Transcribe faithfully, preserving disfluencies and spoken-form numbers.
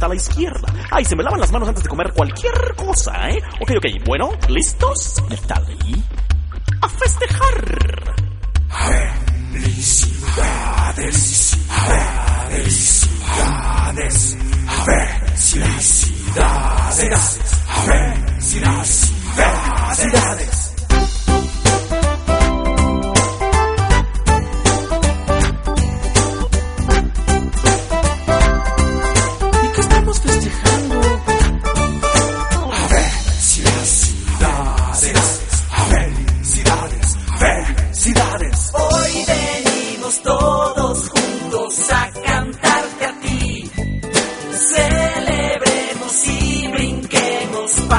a la izquierda. Ay, se me lavan las manos antes de comer cualquier cosa, ¿eh? Ok, ok, bueno, ¿listos? Neftali. ¡A festejar! Felicidades.